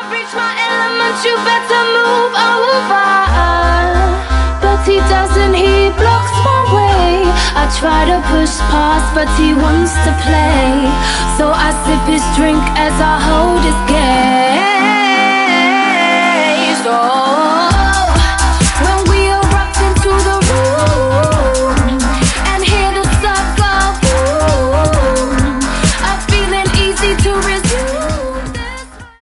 reach my element, you better move over. But he doesn't, he blocks my way. I try to push past, but he wants to play. So I sip his drink as I hold his game.